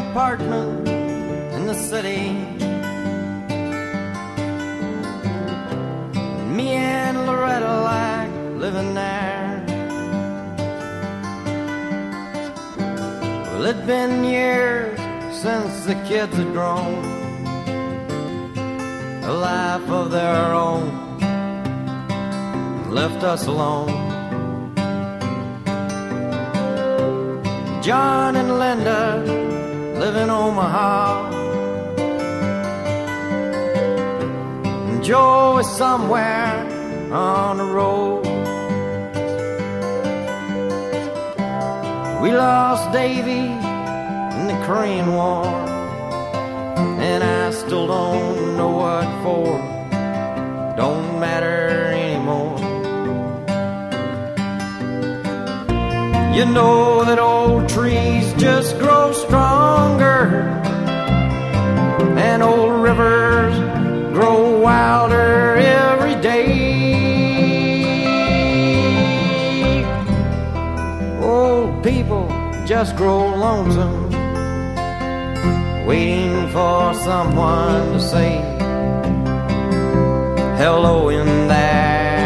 apartment in the city. Me and Loretta like living there. Well, it'd been years since the kids had grown a life of their own, left us alone. John and Linda live in Omaha, and Joe is somewhere on the road. We lost Davy in the Korean War, and I still don't know what for. Don't matter anymore. You know that old trees just grow stronger, and old rivers grow wilder every day. Old people just grow lonesome, waiting for someone to say hello in there.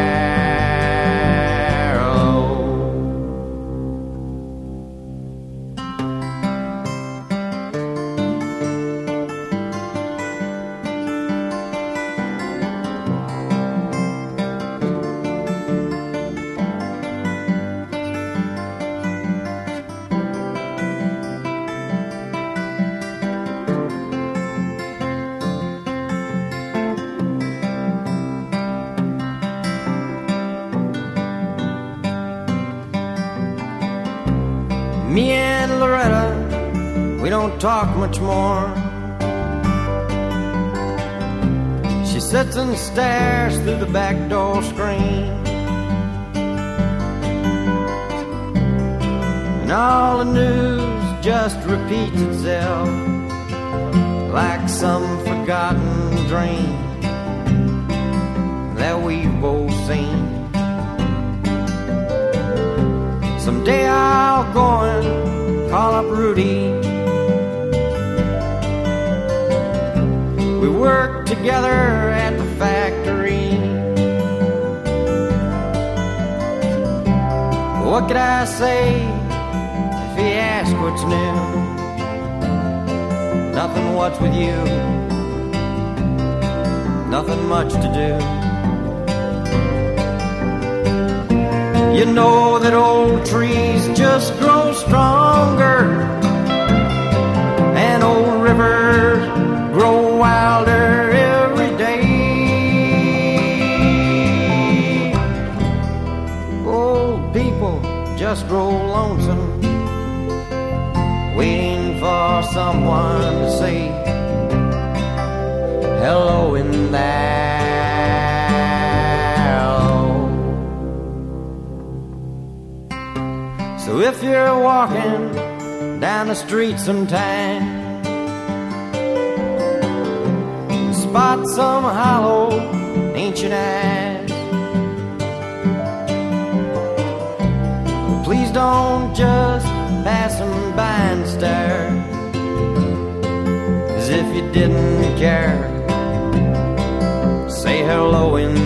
Me and Loretta, we don't talk much more. She sits and stares through the back door screen, and all the news just repeats itself like some forgotten dream that we've both seen. Someday I'll go and call up Rudy. We worked together at the factory. What could I say if he asked what's new? Nothing, what's with you? Nothing much to do. You know that old trees just grow stronger, and old rivers grow wilder every day. Old people just grow lonesome, waiting for someone to say hello in there. So if you're walking down the street sometime, spot some hollow ancient eyes, please don't just pass them by and stare as if you didn't care. Say hello in